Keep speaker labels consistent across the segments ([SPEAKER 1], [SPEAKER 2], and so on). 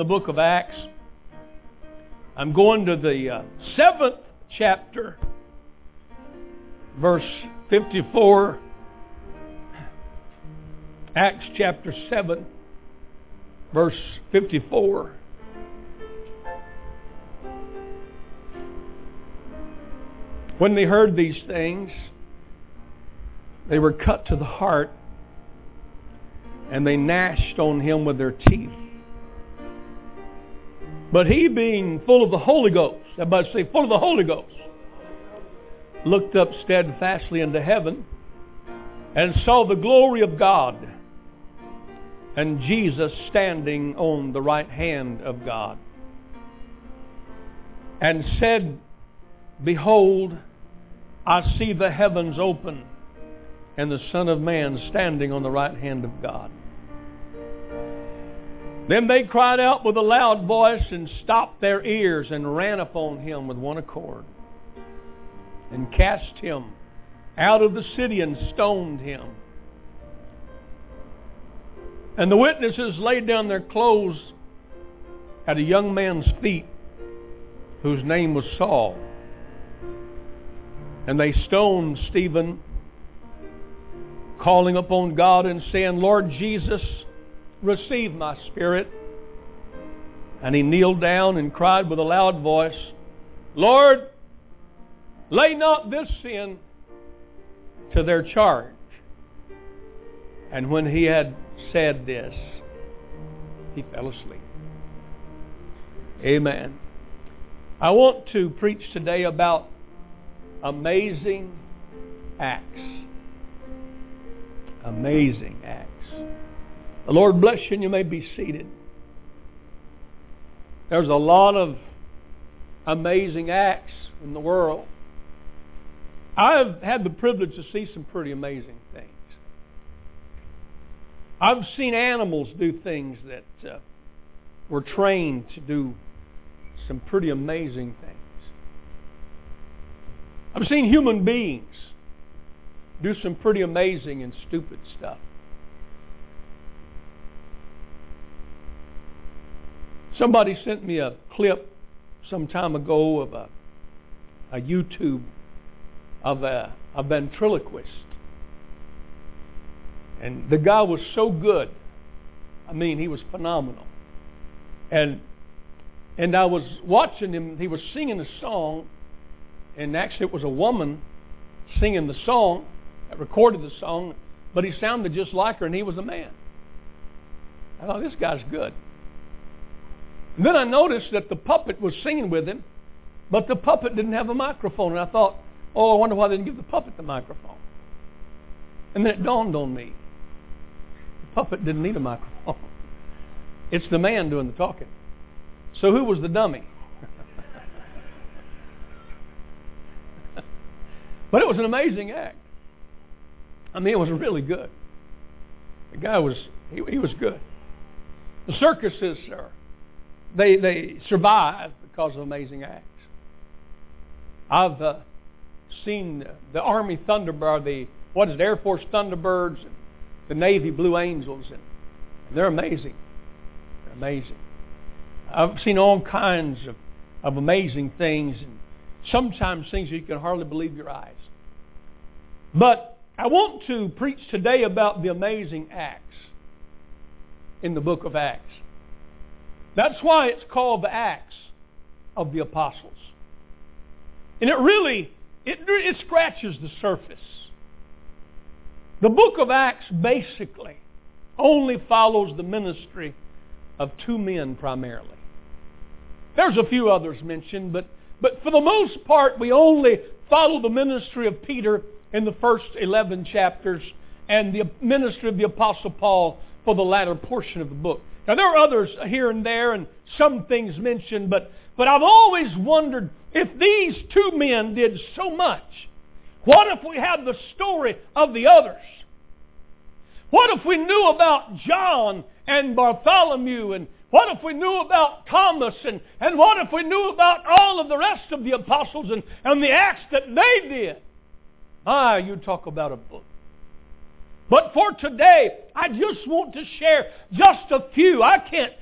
[SPEAKER 1] the book of Acts. I'm going to the 7th chapter, verse 54. Acts chapter 7, verse 54. When they heard these things, they were cut to the heart, and they gnashed on him with their teeth. But he, being full of the Holy Ghost, everybody say, full of the Holy Ghost, looked up steadfastly into heaven and saw the glory of God and Jesus standing on the right hand of God, and said, Behold, I see the heavens open and the Son of Man standing on the right hand of God. Then they cried out with a loud voice and stopped their ears and ran upon him with one accord and cast him out of the city and stoned him. And the witnesses laid down their clothes at a young man's feet whose name was Saul. And they stoned Stephen, calling upon God and saying, Lord Jesus, receive my spirit. And he kneeled down and cried with a loud voice, Lord, lay not this sin to their charge. And when he had said this, he fell asleep. Amen. I want to preach today about amazing acts. Amazing acts. The Lord bless you, and you may be seated. There's a lot of amazing acts in the world. I've had the privilege to see some pretty amazing things. I've seen animals do things that were trained to do some pretty amazing things. I've seen human beings do some pretty amazing and stupid stuff. Somebody sent me a clip some time ago of a YouTube of a ventriloquist. And the guy was so good. I mean, he was phenomenal. And I was watching him. He was singing a song. And actually it was a woman singing the song, that recorded the song. But he sounded just like her, and he was a man. I thought, this guy's good. And then I noticed that the puppet was singing with him, but the puppet didn't have a microphone. And I thought, I wonder why they didn't give the puppet the microphone. And then it dawned on me. The puppet didn't need a microphone. It's the man doing the talking. So who was the dummy? But it was an amazing act. I mean, it was really good. The guy was, he was good. The circuses, sir, they survive because of amazing acts. I've seen the Army Thunderbird, Air Force Thunderbirds, and the Navy Blue Angels, and they're amazing. They're amazing. I've seen all kinds of amazing things, and sometimes things you can hardly believe your eyes. But I want to preach today about the amazing acts in the book of Acts. That's why it's called the Acts of the Apostles. And it really scratches the surface. The book of Acts basically only follows the ministry of two men primarily. There's a few others mentioned, but for the most part we only follow the ministry of Peter in the first 11 chapters and the ministry of the Apostle Paul for the latter portion of the book. Now there are others here and there and some things mentioned, but I've always wondered if these two men did so much, what if we had the story of the others? What if we knew about John and Bartholomew, and what if we knew about Thomas, and what if we knew about all of the rest of the apostles and the acts that they did? You talk about a book. But for today, I just want to share just a few. I can't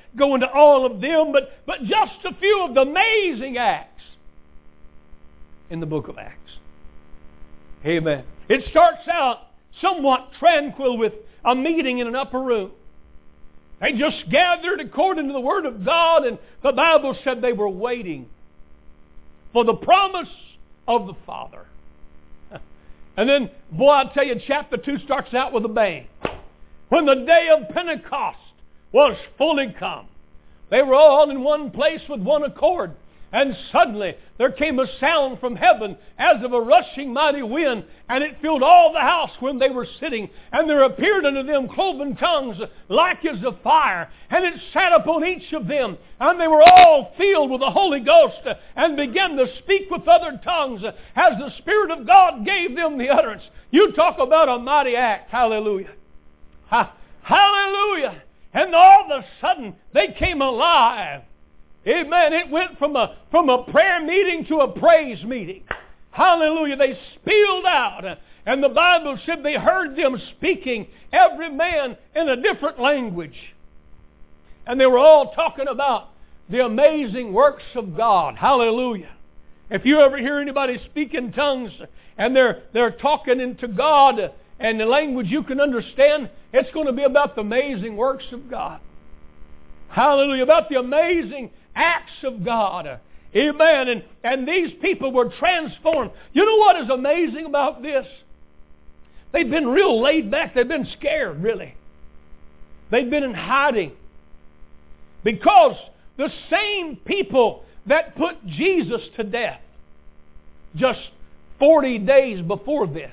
[SPEAKER 1] go into all of them, but just a few of the amazing acts in the book of Acts. Amen. It starts out somewhat tranquil with a meeting in an upper room. They just gathered according to the Word of God, and the Bible said they were waiting for the promise of the Father. And then, boy, I tell you, chapter 2 starts out with a bang. When the day of Pentecost was fully come, they were all in one place with one accord. And suddenly there came a sound from heaven as of a rushing mighty wind, and it filled all the house when they were sitting. And there appeared unto them cloven tongues like as of fire, and it sat upon each of them. And they were all filled with the Holy Ghost, and began to speak with other tongues as the Spirit of God gave them the utterance. You talk about a mighty act. Hallelujah. Hallelujah. And all of a sudden they came alive. Amen. It went from a prayer meeting to a praise meeting. Hallelujah. They spilled out. And the Bible said they heard them speaking, every man in a different language. And they were all talking about the amazing works of God. Hallelujah. If you ever hear anybody speak in tongues and they're talking into God and the language you can understand, it's going to be about the amazing works of God. Hallelujah. About the amazing acts of God. Amen. And these people were transformed. You know what is amazing about this? They've been real laid back. They've been scared, really. They've been in hiding. Because the same people that put Jesus to death just 40 days before this,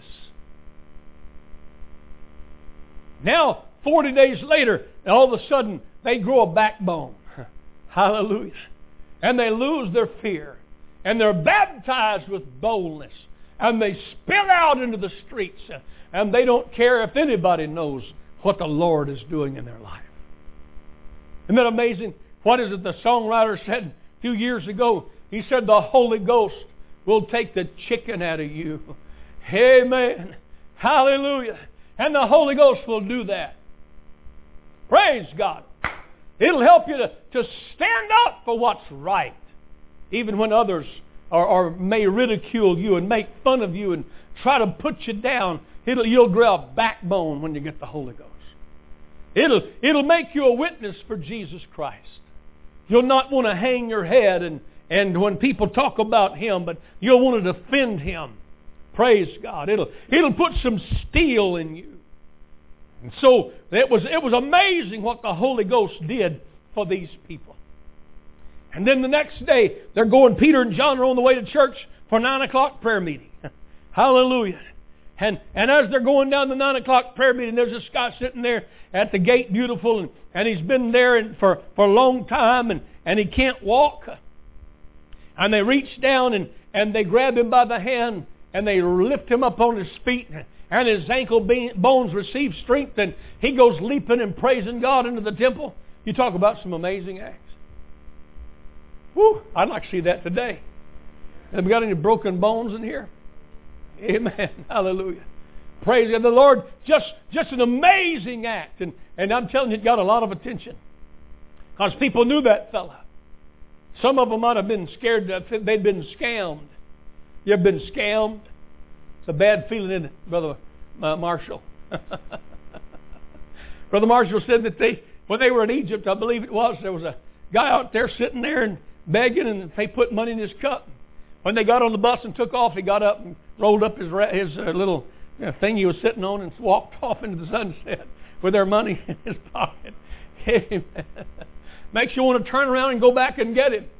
[SPEAKER 1] now 40 days later, all of a sudden they grow a backbone. Hallelujah. And they lose their fear. And they're baptized with boldness. And they spill out into the streets. And they don't care if anybody knows what the Lord is doing in their life. Isn't that amazing? What is it the songwriter said a few years ago? He said, the Holy Ghost will take the chicken out of you. Amen. Hallelujah. And the Holy Ghost will do that. Praise God. It'll help you to stand up for what's right. Even when others may ridicule you and make fun of you and try to put you down, you'll grow a backbone when you get the Holy Ghost. It'll make you a witness for Jesus Christ. You'll not want to hang your head and when people talk about Him, but you'll want to defend Him. Praise God. It'll put some steel in you. And so it was amazing what the Holy Ghost did for these people. And then the next day, they're going, Peter and John are on the way to church for 9 o'clock prayer meeting. Hallelujah. And as they're going down the 9 o'clock prayer meeting, there's this guy sitting there at the gate, beautiful, and he's been there for a long time, and he can't walk. And they reach down and they grab him by the hand, and they lift him up on his feet, and his ankle bones receive strength, and he goes leaping and praising God into the temple. You talk about some amazing acts. Whew, I'd like to see that today. Have we got any broken bones in here? Amen. Hallelujah. Praise God. The Lord, just an amazing act. And I'm telling you, it got a lot of attention. Because people knew that fella. Some of them might have been scared that they'd been scammed. You ever been scammed? It's a bad feeling, isn't it, Brother Marshall? Brother Marshall said that when they were in Egypt, I believe it was, there was a guy out there sitting there and begging, and they put money in his cup. When they got on the bus and took off, he got up and rolled up his little thing he was sitting on and walked off into the sunset with their money in his pocket. Amen. Makes you want to turn around and go back and get it.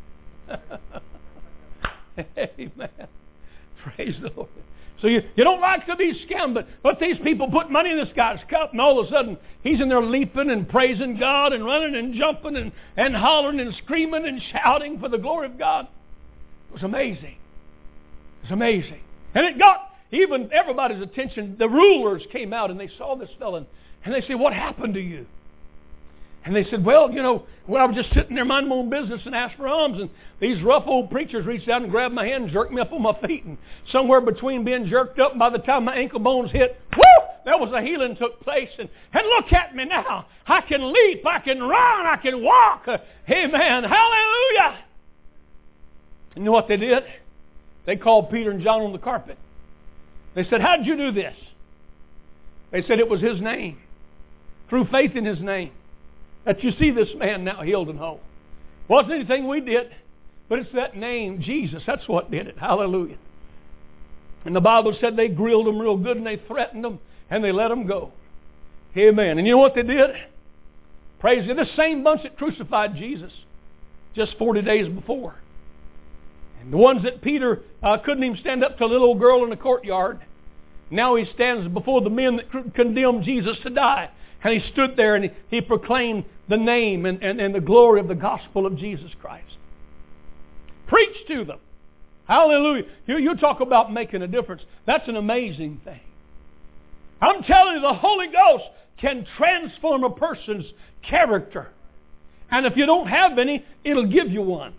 [SPEAKER 1] Amen. Praise the Lord. So you don't like to be scammed, but these people put money in this guy's cup, and all of a sudden he's in there leaping and praising God and running and jumping and hollering and screaming and shouting for the glory of God. It was amazing. It was amazing. And it got even everybody's attention. The rulers came out and they saw this fellow, and they said, "What happened to you?" And they said, well, I was just sitting there minding my own business and asked for alms. And these rough old preachers reached out and grabbed my hand and jerked me up on my feet. And somewhere between being jerked up, by the time my ankle bones hit, whoo, there was a healing took place. And look at me now. I can leap, I can run, I can walk. Amen. Hallelujah. You know what they did? They called Peter and John on the carpet. They said, how did you do this? They said it was His name. Through faith in His name. That you see this man now healed and whole. It wasn't anything we did, but it's that name, Jesus. That's what did it. Hallelujah. And the Bible said they grilled them real good and they threatened them and they let them go. Amen. And you know what they did? Praise God. This same bunch that crucified Jesus just 40 days before. And the ones that Peter couldn't even stand up to a little old girl in the courtyard. Now he stands before the men that condemned Jesus to die. And he stood there and he proclaimed the name and the glory of the gospel of Jesus Christ. Preach to them. Hallelujah. You talk about making a difference. That's an amazing thing. I'm telling you, the Holy Ghost can transform a person's character. And if you don't have any, it'll give you one.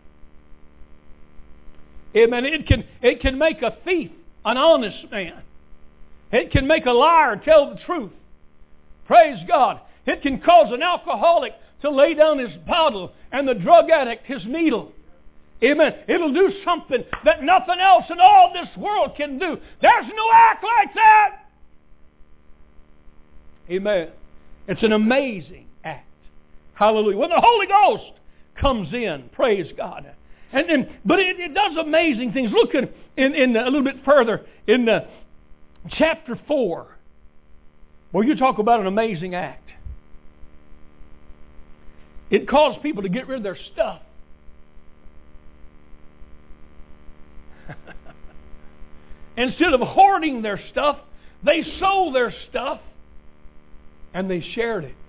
[SPEAKER 1] Amen. It can make a thief an honest man. It can make a liar tell the truth. Praise God. It can cause an alcoholic to lay down his bottle and the drug addict his needle. Amen. It'll do something that nothing else in all this world can do. There's no act like that. Amen. It's an amazing act. Hallelujah. When the Holy Ghost comes in, praise God. But it does amazing things. Look in a little bit further in chapter 4, where you talk about an amazing act. It caused people to get rid of their stuff. Instead of hoarding their stuff, they sold their stuff and they shared it.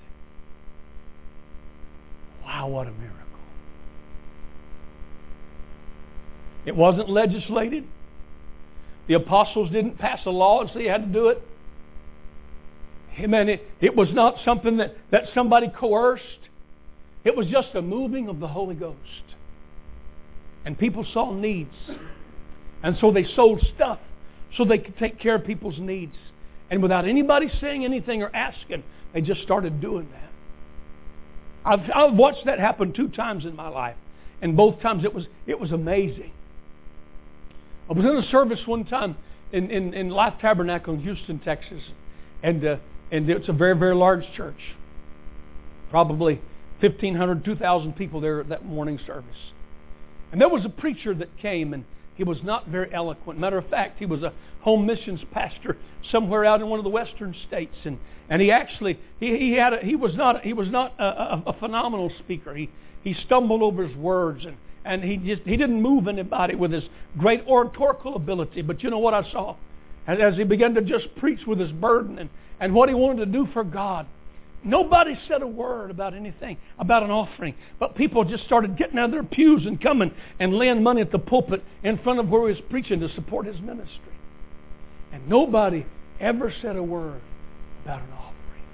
[SPEAKER 1] Wow, what a miracle. It wasn't legislated. The apostles didn't pass a law and say you had to do it. Amen. It was not something that somebody coerced. It was just a moving of the Holy Ghost. And people saw needs. And so they sold stuff so they could take care of people's needs. And without anybody saying anything or asking, they just started doing that. I've watched that happen 2 times in my life. And both times it was amazing. I was in a service one time in Life Tabernacle in Houston, Texas. And it's a very, very large church. Probably 1,500, 2,000 people there at that morning service. And there was a preacher that came, and he was not very eloquent. Matter of fact, he was a home missions pastor somewhere out in one of the western states. And he actually, he was not a phenomenal speaker. He stumbled over his words, and he didn't move anybody with his great oratorical ability. But you know what I saw? As he began to just preach with his burden and what he wanted to do for God, nobody said a word about anything, about an offering. But people just started getting out of their pews and coming and laying money at the pulpit in front of where he was preaching to support his ministry. And nobody ever said a word about an offering.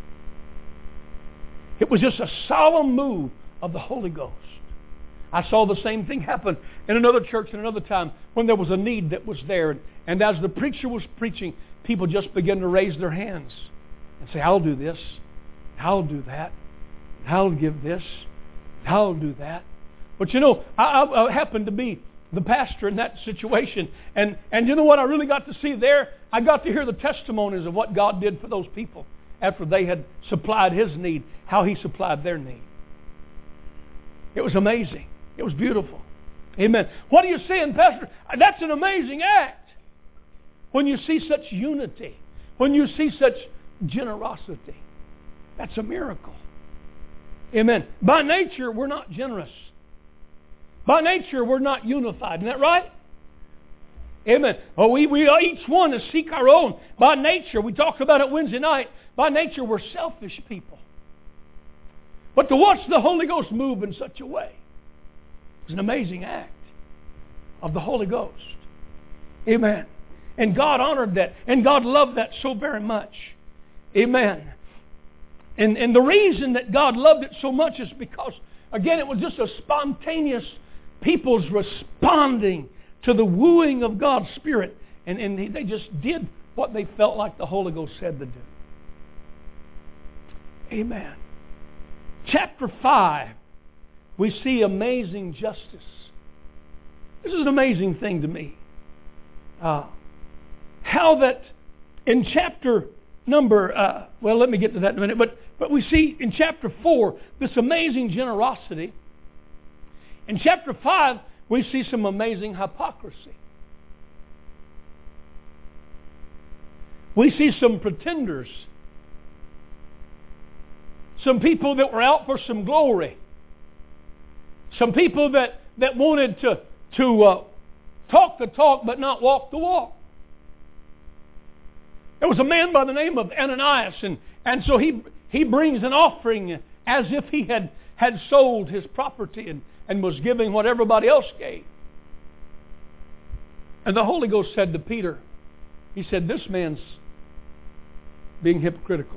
[SPEAKER 1] It was just a solemn move of the Holy Ghost. I saw the same thing happen in another church in another time when there was a need that was there. And as the preacher was preaching, people just began to raise their hands and say, I'll do this. I'll do that. I'll give this. I'll do that. But you know, I happened to be the pastor in that situation. And you know what I really got to see there? I got to hear the testimonies of what God did for those people after they had supplied His need, how He supplied their need. It was amazing. It was beautiful. Amen. What are you saying, Pastor? That's an amazing act. When you see such unity, when you see such generosity, that's a miracle. Amen. By nature, we're not generous. By nature, we're not unified. Isn't that right? Amen. Oh, we each one is seek our own. By nature, we talked about it Wednesday night. By nature, we're selfish people. But to watch the Holy Ghost move in such a way is an amazing act of the Holy Ghost. Amen. And God honored that. And God loved that so very much. Amen. And the reason that God loved it so much is because, again, it was just a spontaneous people's responding to the wooing of God's Spirit. And they just did what they felt like the Holy Ghost said to do. Amen. Chapter 5, we see amazing justice. This is an amazing thing to me. How that in chapter number, let me get to that in a minute, but we see in chapter 4 this amazing generosity. In chapter 5, we see some amazing hypocrisy. We see some pretenders. Some people that were out for some glory. Some people that wanted to talk the talk but not walk the walk. There was a man by the name of Ananias, and so he brings an offering as if he had sold his property and was giving what everybody else gave. And the Holy Ghost said to Peter, he said, this man's being hypocritical.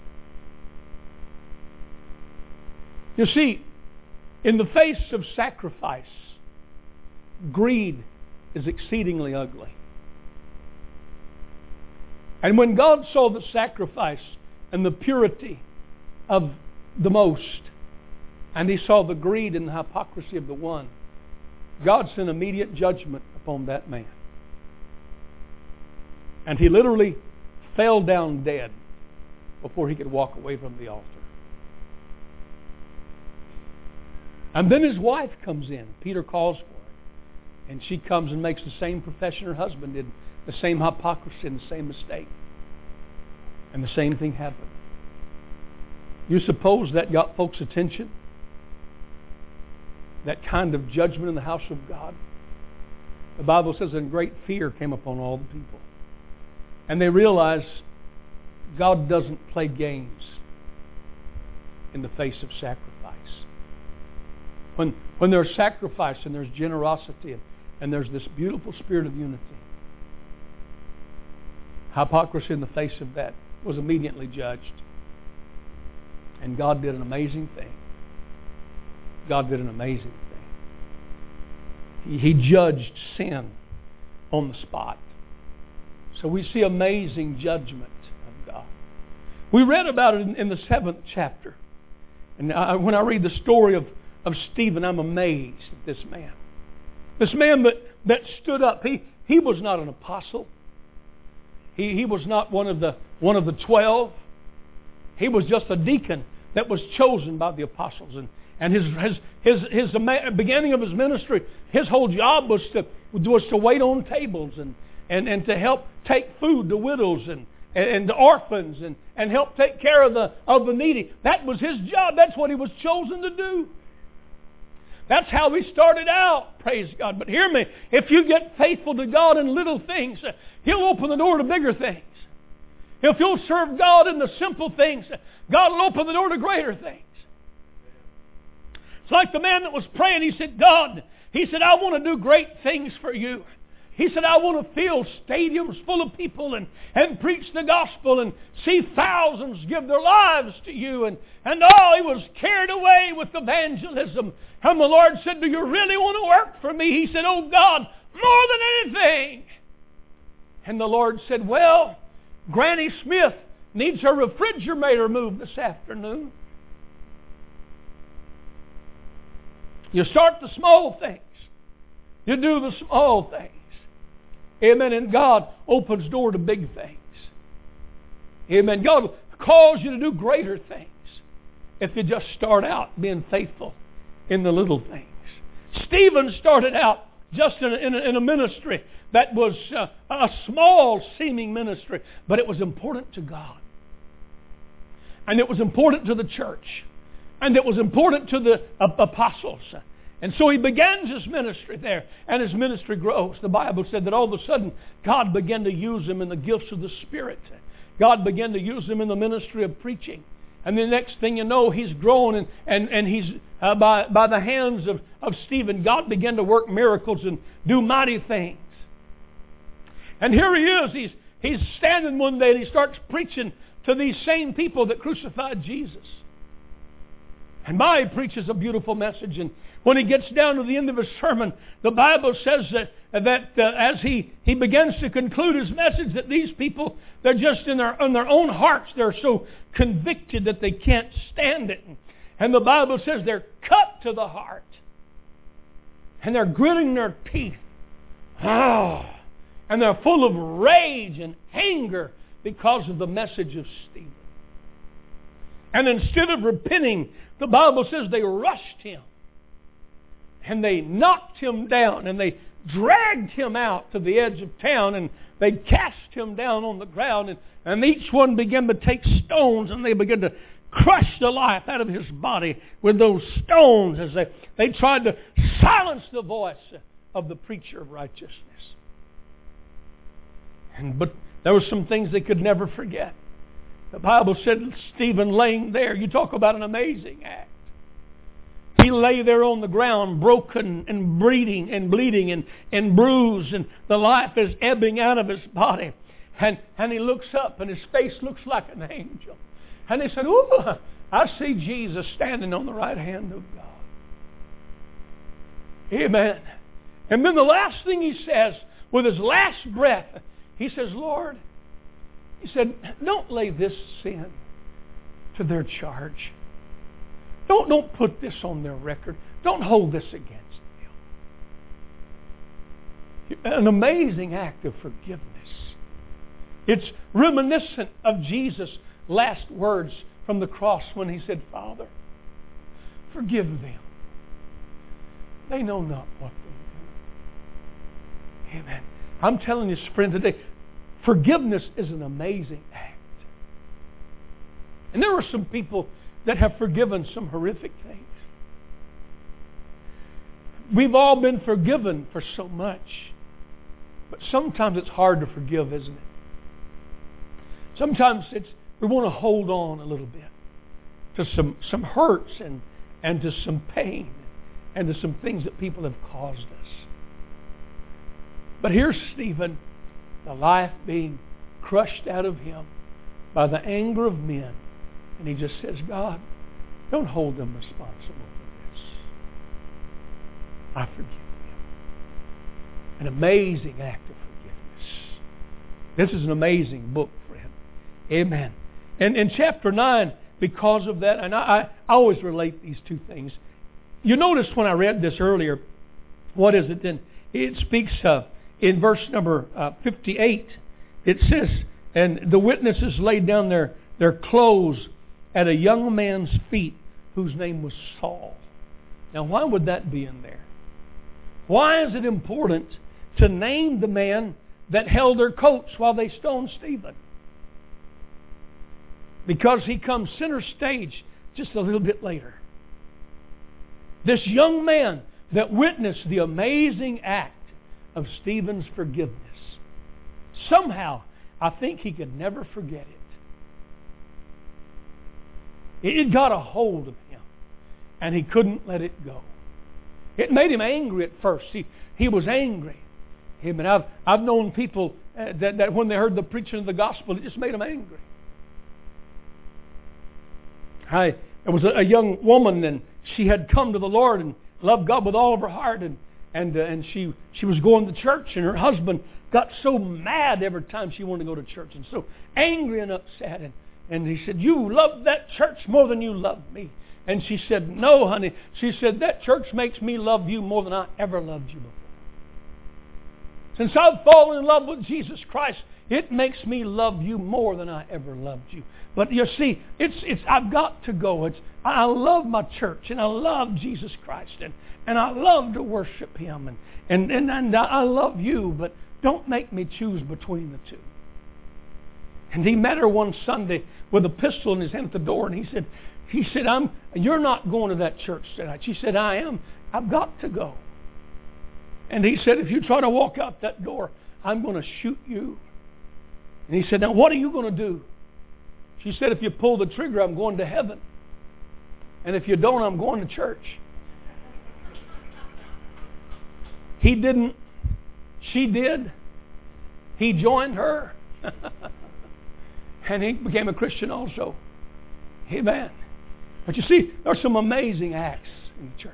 [SPEAKER 1] You see, in the face of sacrifice, greed is exceedingly ugly. And when God saw the sacrifice and the purity of the most, and He saw the greed and the hypocrisy of the one, God sent immediate judgment upon that man. And he literally fell down dead before he could walk away from the altar. And then his wife comes in. Peter calls for her. And she comes and makes the same profession her husband did. The same hypocrisy and the same mistake. And the same thing happened. You suppose that got folks' attention? That kind of judgment in the house of God? The Bible says, and great fear came upon all the people. And they realized God doesn't play games in the face of sacrifice. When there's sacrifice and there's generosity and there's this beautiful spirit of unity, hypocrisy in the face of that was immediately judged. And God did an amazing thing. God did an amazing thing. He judged sin on the spot. So we see amazing judgment of God. We read about it in the 7th chapter. And when I read the story of Stephen, I'm amazed at this man. This man that stood up. He was not an apostle. He was not one of the 12. He was just a deacon that was chosen by the apostles. And his beginning of his ministry, his whole job was to wait on tables and to help take food to widows and to orphans and help take care of the needy. That was his job. That's what he was chosen to do. That's how he started out, praise God. But hear me, if you get faithful to God in little things, He'll open the door to bigger things. If you'll serve God in the simple things, God will open the door to greater things. It's like the man that was praying. He said, God, he said, I want to do great things for you. He said, I want to fill stadiums full of people and preach the gospel and see thousands give their lives to you. And he was carried away with evangelism. And the Lord said, do you really want to work for me? He said, oh God, more than anything. And the Lord said, well, Granny Smith needs her refrigerator moved this afternoon. You start the small things. You do the small things. Amen. And God opens door to big things. Amen. God will cause you to do greater things if you just start out being faithful in the little things. Stephen started out just in a ministry that was a small seeming ministry, but it was important to God. And it was important to the church. And it was important to the apostles. And so he begins his ministry there, and his ministry grows. The Bible said that all of a sudden, God began to use him in the gifts of the Spirit. God began to use him in the ministry of preaching. And the next thing you know, he's grown, and he's by the hands of Stephen, God began to work miracles and do mighty things. And here he is. He's standing one day, and he starts preaching to these same people that crucified Jesus. And he preaches a beautiful message. And when he gets down to the end of his sermon, the Bible says that as he begins to conclude his message, that these people, they're just in their own hearts, they're so convicted that they can't stand it. And the Bible says they're cut to the heart. And they're gritting their teeth. Oh, and they're full of rage and anger because of the message of Stephen. And instead of repenting, the Bible says they rushed him. And they knocked him down. And they dragged him out to the edge of town. And they cast him down on the ground. And each one began to take stones. And they began to crush the life out of his body with those stones as they tried to silence the voice of the preacher of righteousness. But there were some things they could never forget. The Bible said Stephen laying there, you talk about an amazing act. He lay there on the ground, broken and bleeding and bruised, and the life is ebbing out of his body. And he looks up, and his face looks like an angel. And he said, "Ooh, I see Jesus standing on the right hand of God." Amen. And then the last thing he says, with his last breath, he says, "Lord," he said, "don't lay this sin to their charge. Don't put this on their record. Don't hold this against them." An amazing act of forgiveness. It's reminiscent of Jesus' last words from the cross when he said, "Father, forgive them. They know not what they do." Amen. I'm telling you, friend, today, forgiveness is an amazing act. And there are some people that have forgiven some horrific things. We've all been forgiven for so much. But sometimes it's hard to forgive, isn't it? Sometimes we want to hold on a little bit to some hurts and to some pain and to some things that people have caused us. But here's Stephen, the life being crushed out of him by the anger of men. And he just says, "God, don't hold them responsible for this. I forgive them." An amazing act of forgiveness. This is an amazing book, friend. Amen. And in chapter 9, because of that, and I always relate these two things. You notice when I read this earlier, what is it then? It speaks in verse number 58. It says, "And the witnesses laid down their clothes at a young man's feet, whose name was Saul." Now, why would that be in there? Why is it important to name the man that held their coats while they stoned Stephen? Because he comes center stage just a little bit later. This young man that witnessed the amazing act of Stephen's forgiveness. Somehow, I think he could never forget it. It got a hold of him, and he couldn't let it go. It made him angry at first. He was angry. And I've known people that when they heard the preaching of the gospel, it just made them angry. There was a young woman, and she had come to the Lord and loved God with all of her heart, and she was going to church, and her husband got so mad every time she wanted to go to church, and so angry and upset, and he said, "You love that church more than you love me." And she said, "No, honey." She said, "That church makes me love you more than I ever loved you before. Since I've fallen in love with Jesus Christ, it makes me love you more than I ever loved you." But you see, I've got to go. I love my church, and I love Jesus Christ, and I love to worship Him, and I love you, but don't make me choose between the two. And he met her one Sunday with a pistol in his hand at the door, and he said, "You're not going to that church tonight." She said, "I am. I've got to go." And he said, "If you try to walk out that door, I'm going to shoot you." And he said, "Now what are you going to do?" She said, "If you pull the trigger, I'm going to heaven. And if you don't, I'm going to church." He didn't. She did. He joined her. And he became a Christian also. Amen. But you see, there are some amazing acts in the church.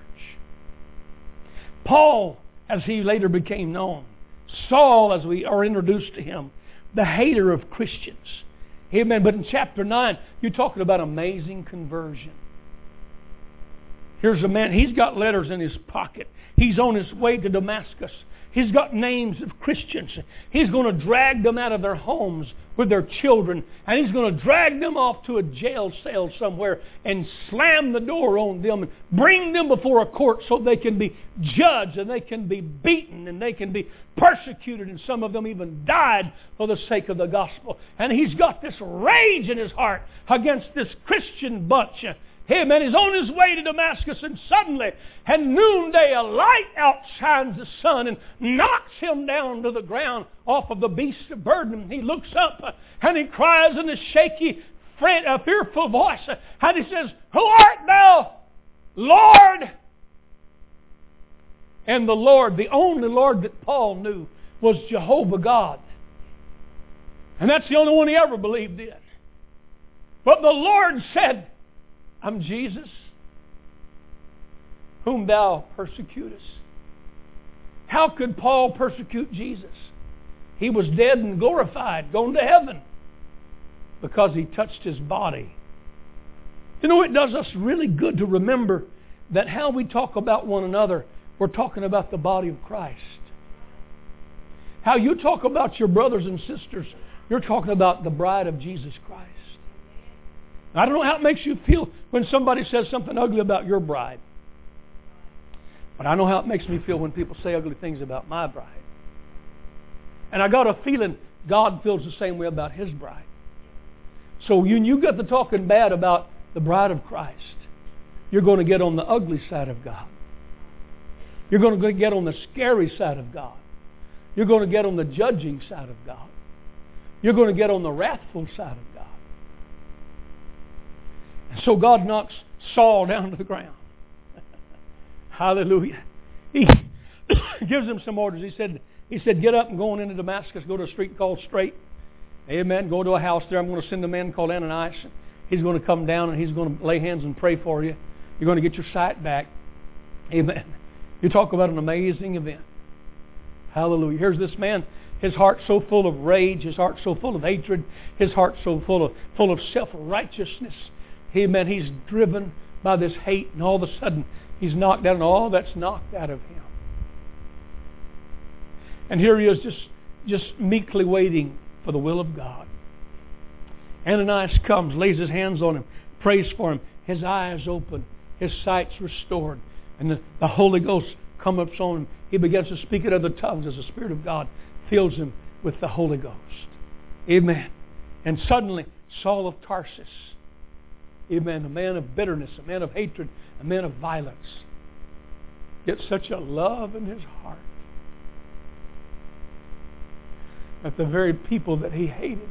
[SPEAKER 1] Paul, as he later became known, Saul, as we are introduced to him, the hater of Christians. Amen. But in chapter 9, you're talking about amazing conversion. Here's a man, he's got letters in his pocket. He's on his way to Damascus. He's got names of Christians. He's going to drag them out of their homes with their children. And he's going to drag them off to a jail cell somewhere and slam the door on them and bring them before a court so they can be judged and they can be beaten and they can be persecuted. And some of them even died for the sake of the gospel. And he's got this rage in his heart against this Christian bunch. Amen. He's on his way to Damascus, and suddenly, at noonday, a light outshines the sun and knocks him down to the ground off of the beast of burden. He looks up and he cries in a shaky, fearful voice, and he says, "Who art thou, Lord?" And the Lord, the only Lord that Paul knew, was Jehovah God. And that's the only one he ever believed in. But the Lord said, "I'm Jesus, whom thou persecutest." How could Paul persecute Jesus? He was dead and glorified, gone to heaven, because he touched his body. You know, it does us really good to remember that how we talk about one another, we're talking about the body of Christ. How you talk about your brothers and sisters, you're talking about the bride of Jesus Christ. I don't know how it makes you feel when somebody says something ugly about your bride. But I know how it makes me feel when people say ugly things about my bride. And I got a feeling God feels the same way about His bride. So when you get to talking bad about the bride of Christ, you're going to get on the ugly side of God. You're going to get on the scary side of God. You're going to get on the judging side of God. You're going to get on the wrathful side of God. So God knocks Saul down to the ground. Hallelujah. He gives him some orders. He said, "Get up and go on into Damascus. Go to a street called Straight. Amen. Go to a house there. I'm going to send a man called Ananias. He's going to come down and he's going to lay hands and pray for you. You're going to get your sight back." Amen. You talk about an amazing event. Hallelujah. Here's this man. His heart so full of rage. His heart so full of hatred. His heart so full of self-righteousness. Amen. He's driven by this hate, and all of a sudden he's knocked down, and all that's knocked out of him. And here he is just meekly waiting for the will of God. Ananias comes, lays his hands on him, prays for him. His eyes open, his sight's restored, and the Holy Ghost comes up on him. He begins to speak in other tongues as the Spirit of God fills him with the Holy Ghost. Amen. And suddenly, Saul of Tarsus, amen, a man of bitterness, a man of hatred, a man of violence, gets such a love in his heart that the very people that he hated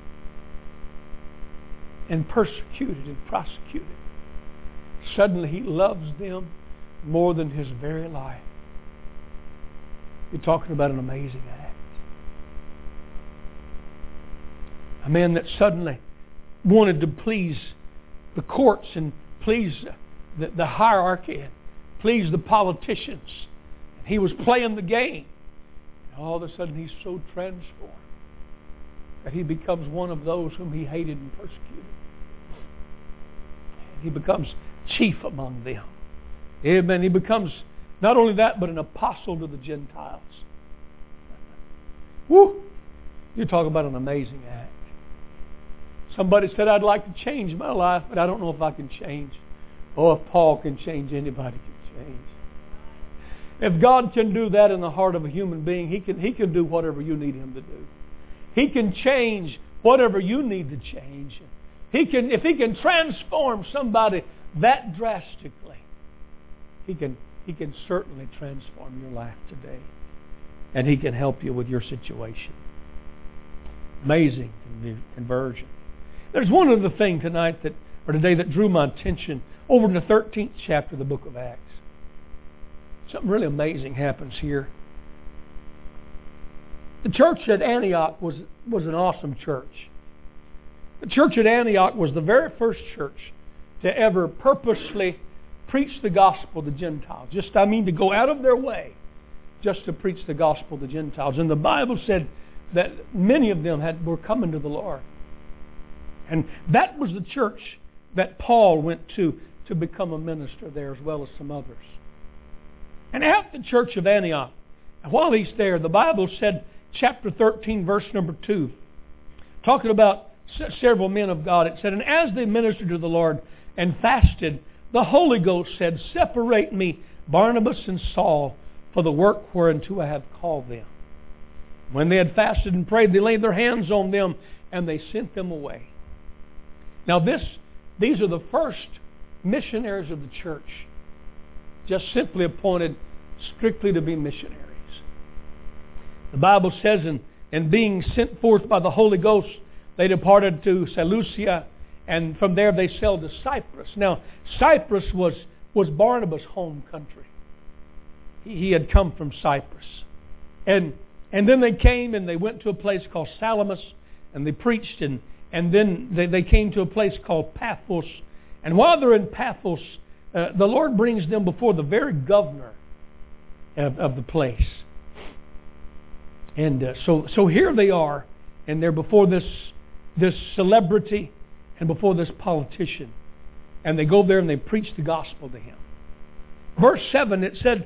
[SPEAKER 1] and persecuted and prosecuted, suddenly he loves them more than his very life. You're talking about an amazing act. A man that suddenly wanted to please the courts and please the hierarchy and please the politicians. He was playing the game. And all of a sudden he's so transformed that he becomes one of those whom he hated and persecuted. And he becomes chief among them. Amen. He becomes not only that, but an apostle to the Gentiles. Woo! You talk about an amazing act. Somebody said, "I'd like to change my life, but I don't know if I can change." Oh, if Paul can change, anybody can change. If God can do that in the heart of a human being, He can do whatever you need Him to do. He can change whatever you need to change. If He can transform somebody that drastically, He can certainly transform your life today. And He can help you with your situation. Amazing conversion. There's one other thing today that drew my attention over in the 13th chapter of the book of Acts. Something really amazing happens here. The church at Antioch was an awesome church. The church at Antioch was the very first church to ever purposely preach the gospel to Gentiles. To go out of their way just to preach the gospel to Gentiles. And the Bible said that many of them were coming to the Lord. And that was the church that Paul went to become a minister there, as well as some others. And at the church of Antioch, while he's there, the Bible said, chapter 13, verse number 2, talking about several men of God, it said, "And as they ministered to the Lord and fasted, the Holy Ghost said, Separate me, Barnabas and Saul, for the work whereunto I have called them. When they had fasted and prayed, they laid their hands on them, and they sent them away." Now these are the first missionaries of the church, just simply appointed strictly to be missionaries. The Bible says, and being sent forth by the Holy Ghost, they departed to Seleucia, and from there they sailed to Cyprus. Now, Cyprus was Barnabas' home country. He had come from Cyprus. And then they came and they went to a place called Salamis, and they preached, and then they came to a place called Paphos. And while they're in Paphos, the Lord brings them before the very governor of the place. And so here they are, and they're before this celebrity and before this politician. And they go there and they preach the gospel to him. Verse 7, it said,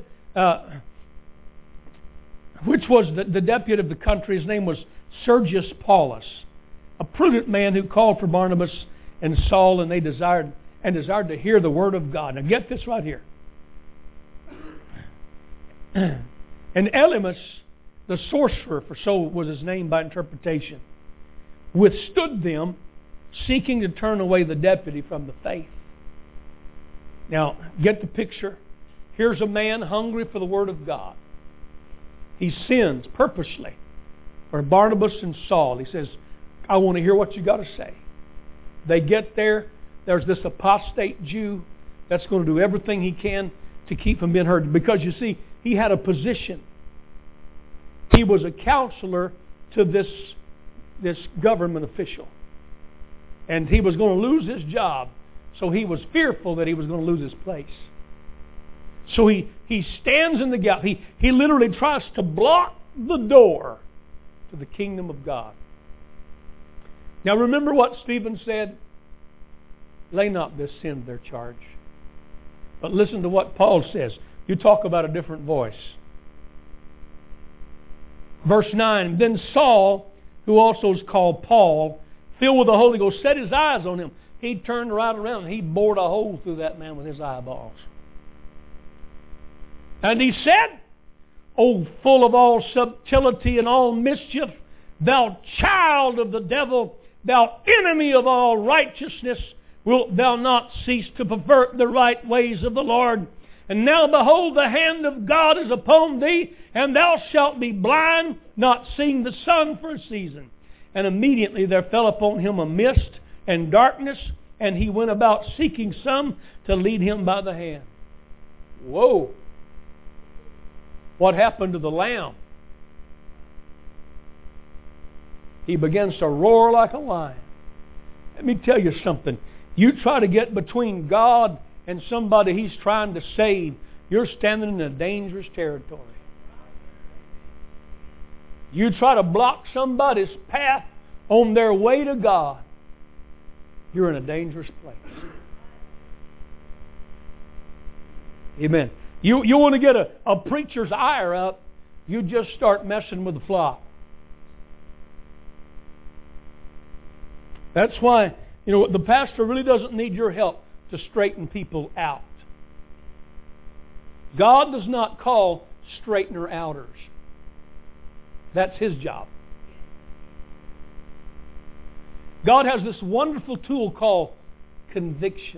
[SPEAKER 1] which was the deputy of the country, his name was Sergius Paulus, a prudent man who called for Barnabas and Saul, and they desired to hear the word of God. Now get this right here. And Elymas, the sorcerer, for so was his name by interpretation, withstood them, seeking to turn away the deputy from the faith. Now, get the picture. Here's a man hungry for the Word of God. He sins purposely for Barnabas and Saul. He says, I want to hear what you got to say. They get there. There's this apostate Jew that's going to do everything he can to keep from being heard. Because, you see, he had a position. He was a counselor to this government official. And he was going to lose his job. So he was fearful that he was going to lose his place. So he stands in the gap. He literally tries to block the door to the kingdom of God. Now remember what Stephen said? Lay not this sin to their charge. But listen to what Paul says. You talk about a different voice. Verse 9, Then Saul, who also is called Paul, filled with the Holy Ghost, set his eyes on him. He turned right around and he bored a hole through that man with his eyeballs. And he said, O full of all subtlety and all mischief, thou child of the devil, thou enemy of all righteousness, wilt thou not cease to pervert the right ways of the Lord? And now behold, the hand of God is upon thee, and thou shalt be blind, not seeing the sun for a season. And immediately there fell upon him a mist and darkness, and he went about seeking some to lead him by the hand. Whoa! What happened to the lamb? He begins to roar like a lion. Let me tell you something. You try to get between God and somebody He's trying to save, you're standing in a dangerous territory. You try to block somebody's path on their way to God, you're in a dangerous place. Amen. You want to get a preacher's ire up, you just start messing with the flock. That's why, the pastor really doesn't need your help to straighten people out. God does not call straightener outers. That's His job. God has this wonderful tool called conviction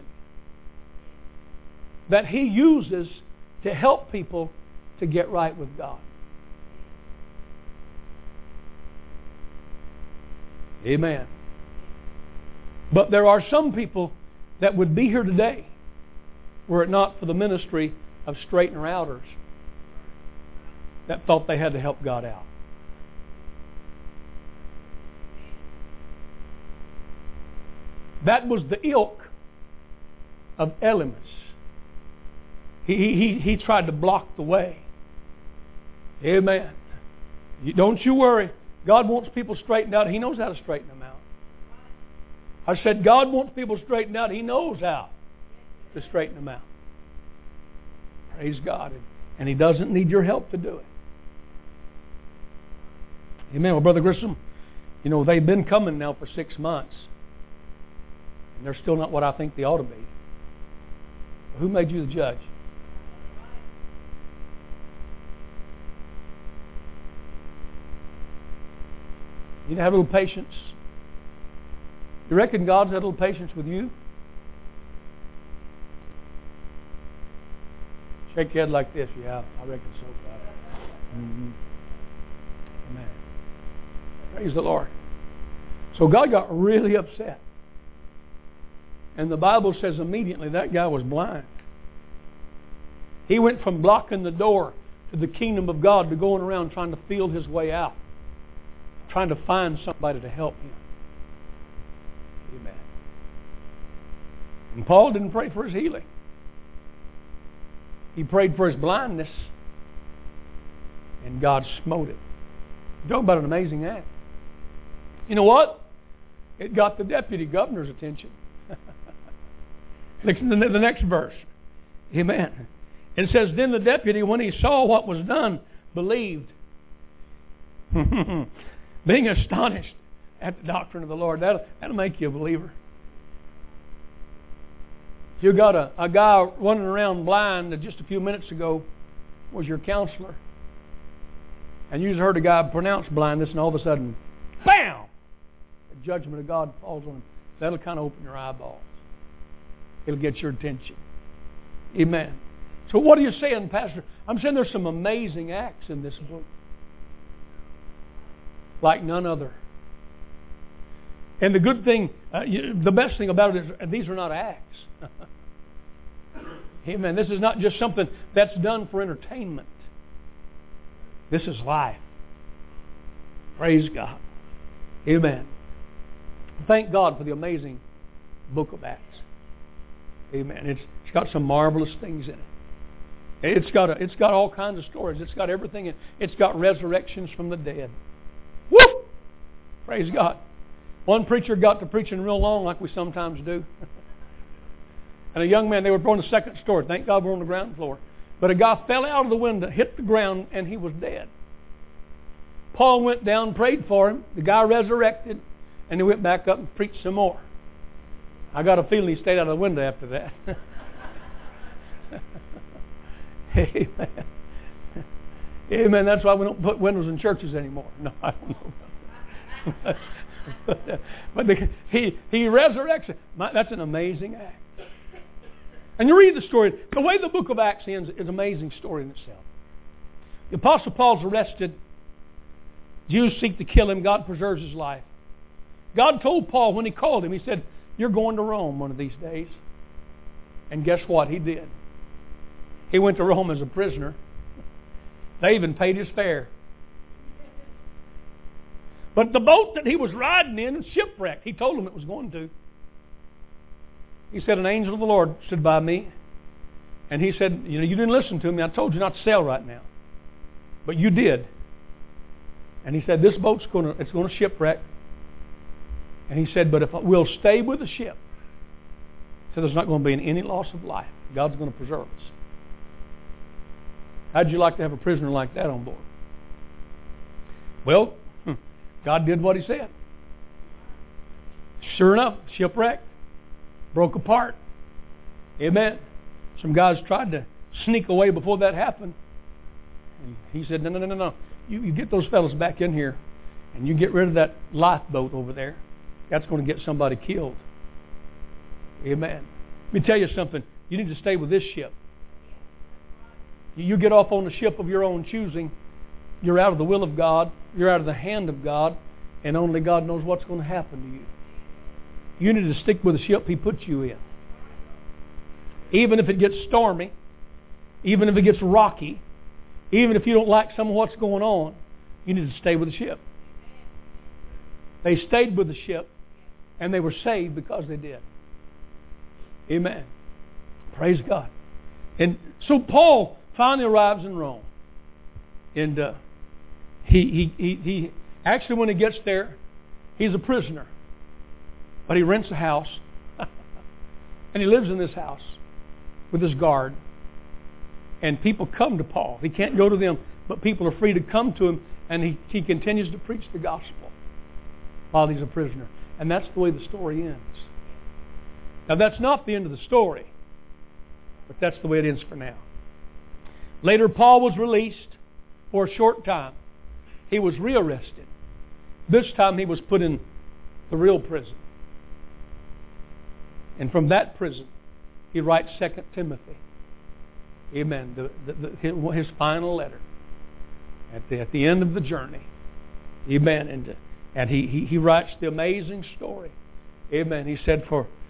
[SPEAKER 1] that He uses to help people to get right with God. Amen. But there are some people that would be here today were it not for the ministry of straightener outers that thought they had to help God out. That was the ilk of Elymas. He tried to block the way. Amen. Don't you worry. God wants people straightened out. He knows how to straighten them out. I said God wants people straightened out. He knows how to straighten them out. Praise God. And He doesn't need your help to do it. Amen. Well, Brother Grissom, they've been coming now for 6 months. And they're still not what I think they ought to be. Who made you the judge? You need to have a little patience. You reckon God's had a little patience with you? Shake your head like this. Yeah, I reckon so, God. Mm-hmm. Amen. Praise the Lord. So God got really upset. And the Bible says immediately that guy was blind. He went from blocking the door to the kingdom of God to going around trying to feel his way out. Trying to find somebody to help him. Amen. And Paul didn't pray for his healing. He prayed for his blindness. And God smote it. Talk about an amazing act. You know what? It got the deputy governor's attention. Listen to the next verse. Amen. It says, then the deputy, when he saw what was done, believed. Being astonished at the doctrine of the Lord. That'll make you a believer. You got a guy running around blind that just a few minutes ago was your counselor. And you just heard a guy pronounce blindness, and all of a sudden, bam! The judgment of God falls on him. That'll kind of open your eyeballs. It'll get your attention. Amen. So what are you saying, Pastor? I'm saying there's some amazing acts in this book. Like none other. And the good thing, the best thing about it is these are not acts. Amen. This is not just something that's done for entertainment. This is life. Praise God. Amen. Thank God for the amazing book of Acts. Amen. It's got some marvelous things in it. It's got all kinds of stories. It's got everything. It's got resurrections from the dead. Woo! Praise God. One preacher got to preaching real long like we sometimes do. And a young man, they were on the second story. Thank God we're on the ground floor. But a guy fell out of the window, hit the ground, and he was dead. Paul went down, prayed for him. The guy resurrected, and he went back up and preached some more. I got a feeling he stayed out of the window after that. Amen. Amen. That's why we don't put windows in churches anymore. No, I don't know. But he resurrects. That's an amazing act. And you read the story. The way the book of Acts ends is an amazing story in itself. The Apostle Paul's arrested. Jews seek to kill him. God preserves his life. God told Paul when he called him, he said, you're going to Rome one of these days. And guess what? He did. He went to Rome as a prisoner. They even paid his fare. But the boat that he was riding in was shipwrecked. He told them it was going to. He said, an angel of the Lord stood by me. And he said, you didn't listen to me. I told you not to sail right now. But you did. And he said, this boat's going to shipwreck. And he said, but if we'll stay with the ship, so there's not going to be any loss of life. God's going to preserve us. How'd you like to have a prisoner like that on board? Well, God did what He said. Sure enough, shipwrecked, broke apart. Amen. Some guys tried to sneak away before that happened. And he said, no. You get those fellas back in here, and you get rid of that lifeboat over there. That's going to get somebody killed. Amen. Let me tell you something. You need to stay with this ship. You get off on the ship of your own choosing, you're out of the will of God, you're out of the hand of God, and only God knows what's going to happen to you. You need to stick with the ship He puts you in. Even if it gets stormy, even if it gets rocky, even if you don't like some of what's going on, you need to stay with the ship. They stayed with the ship, and they were saved because they did. Amen. Praise God. And so Paul finally arrives in Rome. And he actually, when he gets there, he's a prisoner. But he rents a house. And he lives in this house with his guard. And people come to Paul. He can't go to them, but people are free to come to him. And he continues to preach the gospel while he's a prisoner. And that's the way the story ends. Now that's not the end of the story, but that's the way it ends for now. Later, Paul was released for a short time. He was rearrested. This time he was put in the real prison. And from that prison, he writes 2 Timothy. Amen. His final letter at the end of the journey. Amen. And he writes the amazing story. Amen. He said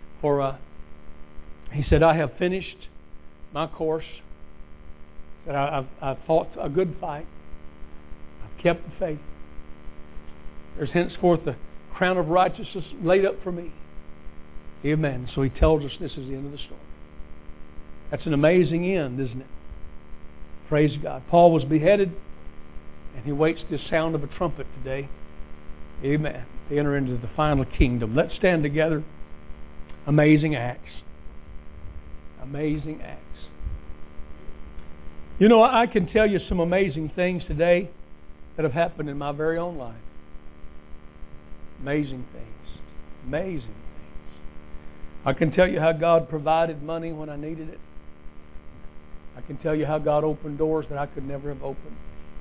[SPEAKER 1] he said, I have finished my course. That I've fought a good fight. I've kept the faith. There's henceforth the crown of righteousness laid up for me. Amen. So he tells us this is the end of the story. That's an amazing end, isn't it? Praise God. Paul was beheaded, and he waits the sound of a trumpet today. Amen. To enter into the final kingdom. Let's stand together. Amazing acts. Amazing acts. You know, I can tell you some amazing things today that have happened in my very own life. Amazing things. Amazing things. I can tell you how God provided money when I needed it. I can tell you how God opened doors that I could never have opened.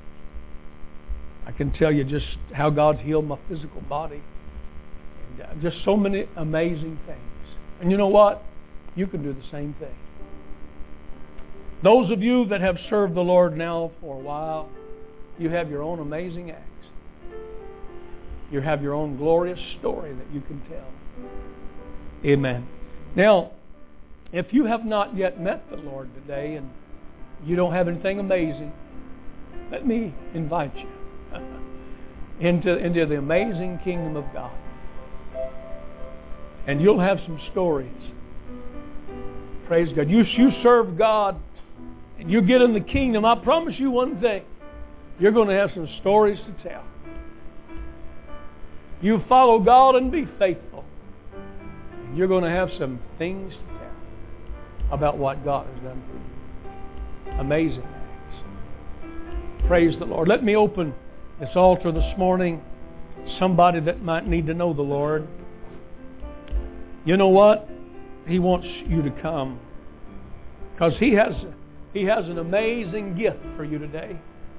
[SPEAKER 1] I can tell you just how God's healed my physical body. And just so many amazing things. And you know what? You can do the same thing. Those of you that have served the Lord now for a while, you have your own amazing acts. You have your own glorious story that you can tell. Amen. Now, if you have not yet met the Lord today and you don't have anything amazing, let me invite you into the amazing kingdom of God. And you'll have some stories. Praise God. You serve God and you get in the kingdom. I promise you one thing. You're going to have some stories to tell. You follow God and be faithful. And you're going to have some things to tell about what God has done for you. Amazing acts. Praise the Lord. Let me open this altar this morning. Somebody that might need to know the Lord. You know what? He wants you to come. Because He has an amazing gift for you today.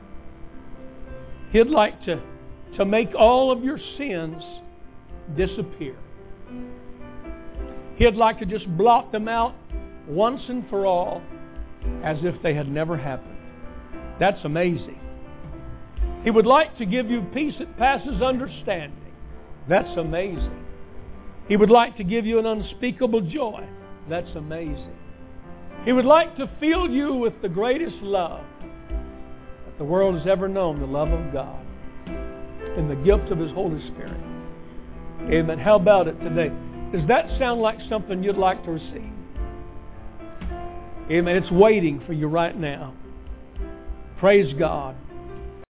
[SPEAKER 1] He'd like to make all of your sins disappear. He'd like to just blot them out once and for all as if they had never happened. That's amazing. He would like to give you peace that passes understanding. That's amazing. He would like to give you an unspeakable joy. That's amazing. He would like to fill you with the greatest love that the world has ever known, the love of God, and the gift of His Holy Spirit. Amen. How about it today? Does that sound like something you'd like to receive? Amen. It's waiting for you right now. Praise God.